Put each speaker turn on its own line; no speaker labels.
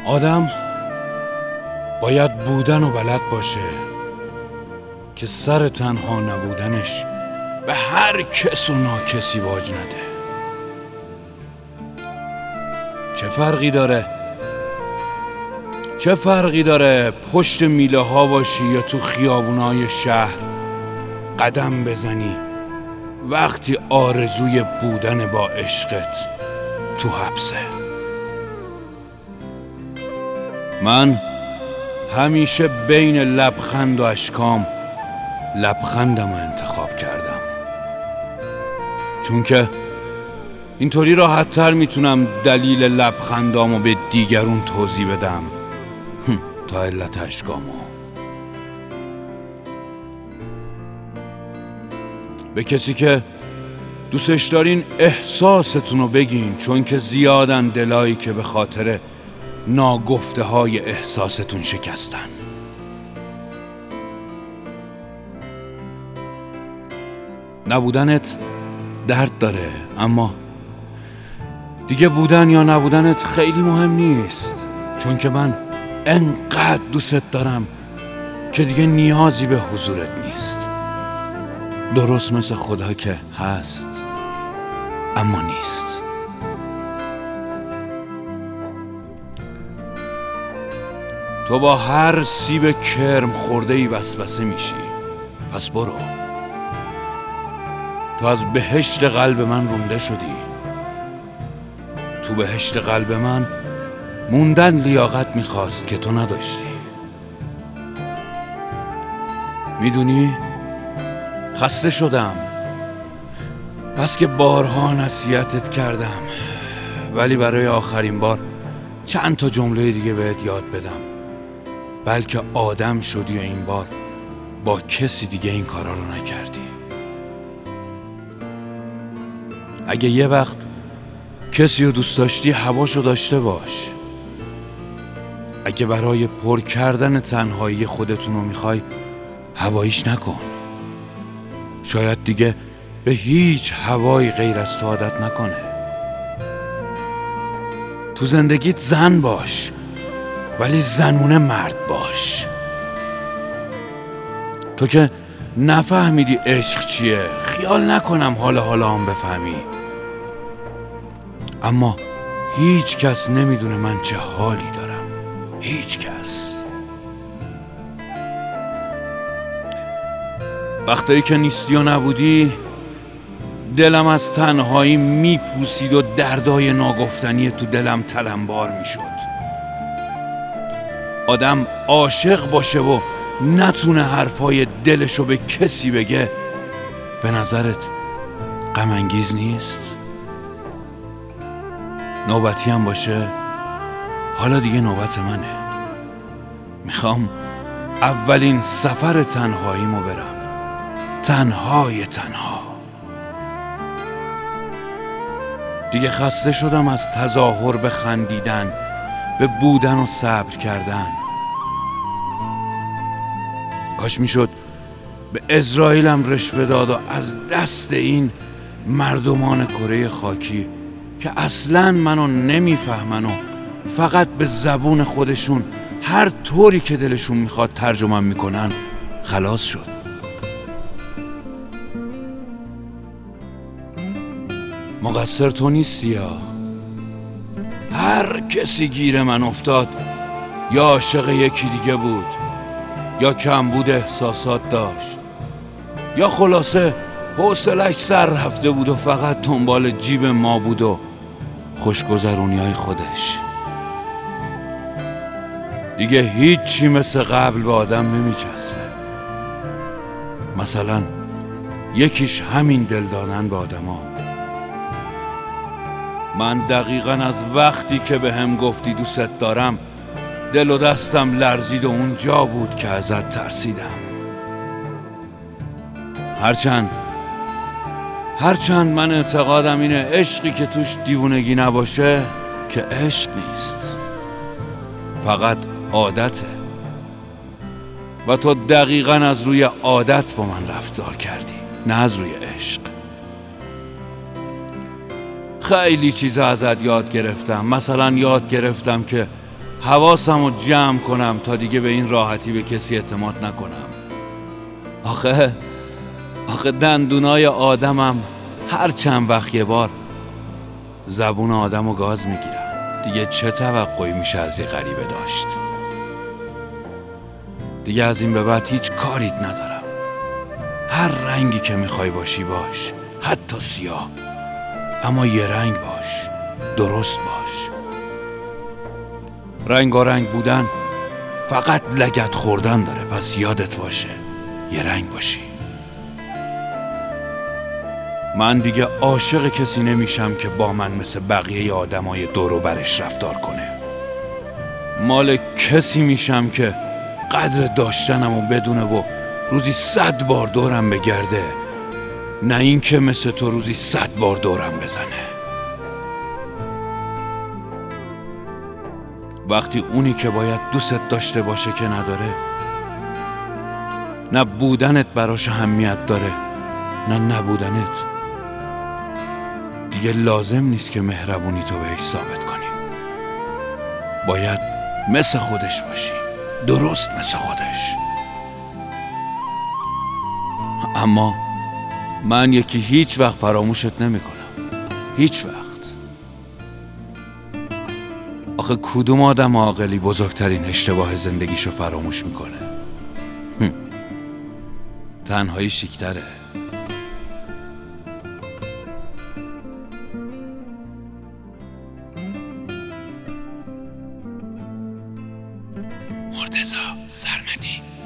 آدم باید بودن و بلد باشه که سر تنها نبودنش به هر کس و ناکسی باج نده. چه فرقی داره پشت میله ها باشی یا تو خیابونای شهر قدم بزنی وقتی آرزوی بودن با عشقت تو حبسه. من همیشه بین لبخند و اشکام لبخندم رو انتخاب کردم، چون که اینطوری راحت تر میتونم دلیل لبخندامو به دیگرون توضیح بدم تا علت اشکامو. به کسی که دوستش دارین احساستون رو بگین، چون که زیادن دلایی که به خاطر ناگفته های احساستون شکستن. نبودنت درد داره، اما دیگه بودن یا نبودنت خیلی مهم نیست، چون که من انقدر دوست دارم که دیگه نیازی به حضورت نیست. درست مثل خدا که هست اما نیست. تو با هر سیب کرم خورده‌ای وسوسه میشی، پس برو. تو از بهشت قلب من رونده شدی. تو بهشت قلب من موندن لیاقت میخواست که تو نداشتی. میدونی خسته شدم، بس که بارها نصیحتت کردم، ولی برای آخرین بار چند تا جمله دیگه بهت یاد بدم، بلکه آدم شدی و این بار با کسی دیگه این کارا رو نکردی. اگه یه وقت کسی رو دوست داشتی هواشو داشته باش. اگه برای پر کردن تنهایی خودتون رو میخوای هواییش نکن. شاید دیگه به هیچ هوایی غیر از تو عادت نکنه. تو زندگیت زن باش، ولی زنونه مرد باش. تو که نفهمیدی عشق چیه، خیال نکنم حالا هم بفهمی. اما هیچ کس نمیدونه من چه حالی دارم، هیچ کس. وقتایی که نیستی و نبودی دلم از تنهایی میپوسید و دردای ناگفتنی تو دلم تلمبار میشد. آدم عاشق باشه و نتونه حرفای دلشو به کسی بگه، به نظرت غم انگیز نیست؟ نوبتی هم باشه، حالا دیگه نوبت منه. میخوام اولین سفر تنهاییمو برم، تنها. دیگه خسته شدم از تظاهر به خندیدن، به بودن و صبر کردن. کاش میشد به اسرائیلم رشوه داد و از دست این مردمان کره خاکی که اصلاً منو نمیفهمن و فقط به زبون خودشون هر طوری که دلشون میخواد ترجمه میکنن خلاص شد. مقصر تو نیستی، یا هر کسی گیر من افتاد یا عاشق یکی دیگه بود، یا کمبود احساسات داشت، یا خلاصه حوصله‌اش سر رفته بود و فقط دنبال جیب ما بود و خوشگذرونی‌های خودش. دیگه هیچی مثل قبل به آدم نمیچسبه. مثلا یکیش همین دل دادن به آدما. من دقیقاً از وقتی که به هم گفتی دوست دارم دل و دستم لرزید و اونجا بود که ازت ترسیدم. هرچند من اعتقادم اینه عشقی که توش دیوونگی نباشه که عشق نیست، فقط عادته. و تو دقیقاً از روی عادت با من رفتار کردی، نه از روی عشق. خیلی چیزا ازت یاد گرفتم. مثلا یاد گرفتم که حواسم رو جمع کنم تا دیگه به این راحتی به کسی اعتماد نکنم. آخه دندونای آدمم هر چند وقت یه بار زبون آدم رو گاز میگیرن. دیگه چه توقعی میشه از یه غریبه داشت؟ دیگه از این به بعد هیچ کاریت ندارم. هر رنگی که میخوای باشی باش، حتی سیاه، اما یه رنگ باش، درست باش. رنگارنگ بودن فقط لگد خوردن داره، پس یادت باشه یه رنگ باشی. من دیگه عاشق کسی نمیشم که با من مثل بقیه آدمای دور و برش رفتار کنه. مال کسی میشم که قدر داشتنمو بدونه و روزی 100 بار دورم بگرده، نه این که مثل تو روزی 100 بار دورم بزنه. وقتی اونی که باید دوست داشته باشه که نداره، نه بودنت براش اهمیت داره نه نبودنت، دیگه لازم نیست که مهربونی تو بهش ثابت کنی. باید مثل خودش باشی، درست مثل خودش. اما من یکی هیچ وقت فراموشت نمی کنم، هیچ وقت. آخه کدوم آدم عاقلی بزرگترین اشتباه زندگیشو فراموش میکنه؟ تنهایی شیک‌تره. مرتضی سرمدی.